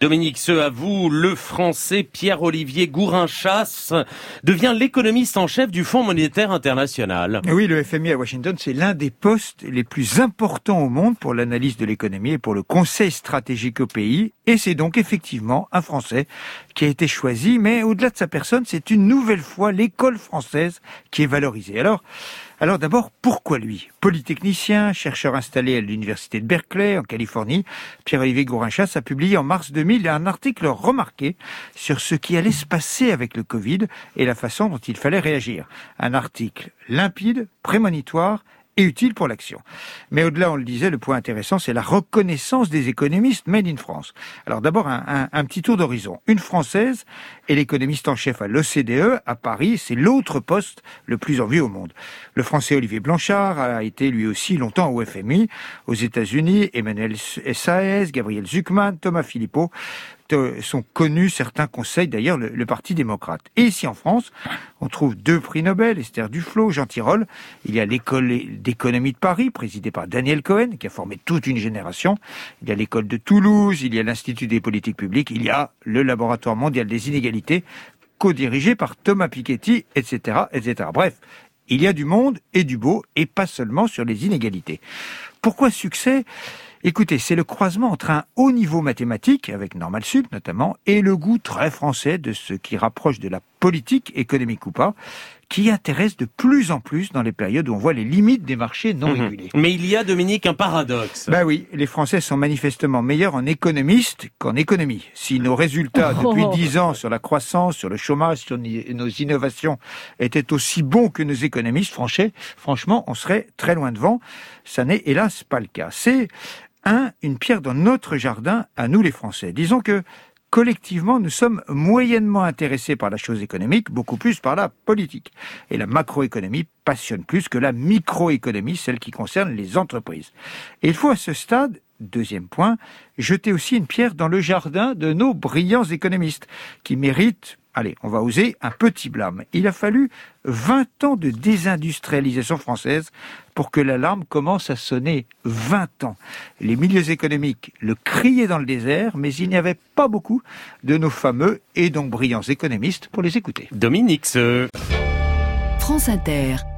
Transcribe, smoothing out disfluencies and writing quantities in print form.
Dominique, à vous, le Français Pierre-Olivier Gourinchas devient l'économiste en chef du Fonds monétaire international. Oui, le FMI à Washington, c'est l'un des postes les plus importants au monde pour l'analyse de l'économie et pour le conseil stratégique au pays. Et c'est donc effectivement un Français qui a été choisi. Mais au-delà de sa personne, c'est une nouvelle fois l'école française qui est valorisée. Alors d'abord, pourquoi lui ? Polytechnicien, chercheur installé à l'université de Berkeley, en Californie, Pierre-Olivier Gourinchas a publié en mars 2000 un article remarqué sur ce qui allait se passer avec le Covid et la façon dont il fallait réagir. Un article limpide, prémonitoire et utile pour l'action. Mais au-delà, on le disait, le point intéressant, c'est la reconnaissance des économistes made in France. Alors d'abord, un petit tour d'horizon. Une Française et l'économiste en chef à l'OCDE, à Paris, c'est l'autre poste le plus en vue au monde. Le Français Olivier Blanchard a été lui aussi longtemps au FMI. Aux États-Unis, Emmanuel Saez, Gabriel Zucman, Thomas Philippot sont connus, certains conseillent d'ailleurs le Parti démocrate. Et ici en France, on trouve 2 prix Nobel, Esther Duflo, Jean Tirole. Il y a l'école d'économie de Paris, présidée par Daniel Cohen, qui a formé toute une génération. Il y a l'école de Toulouse, il y a l'Institut des politiques publiques, il y a le Laboratoire mondial des inégalités, co-dirigé par Thomas Piketty, etc., etc. Bref, il y a du monde et du beau, et pas seulement sur les inégalités. Pourquoi succès ? Écoutez, c'est le croisement entre un haut niveau mathématique, avec Normal Sup notamment, et le goût très français de ce qui rapproche de la politique, économique ou pas, qui intéresse de plus en plus dans les périodes où on voit les limites des marchés non régulés. Mais il y a, Dominique, un paradoxe. Oui, les Français sont manifestement meilleurs en économistes qu'en économie. Si nos résultats depuis 10 ans sur la croissance, sur le chômage, sur nos innovations étaient aussi bons que nos économistes, franchement, on serait très loin devant. Ça n'est hélas pas le cas. C'est une pierre dans notre jardin à nous les Français. Disons que collectivement, nous sommes moyennement intéressés par la chose économique, beaucoup plus par la politique. Et la macroéconomie passionne plus que la microéconomie, celle qui concerne les entreprises. Et il faut à ce stade, deuxième point, jeter aussi une pierre dans le jardin de nos brillants économistes, qui méritent, allez, on va oser, un petit blâme. Il a fallu 20 ans de désindustrialisation française pour que l'alarme commence à sonner. 20 ans. Les milieux économiques le criaient dans le désert, mais il n'y avait pas beaucoup de nos fameux et donc brillants économistes pour les écouter. Dominique, France Inter.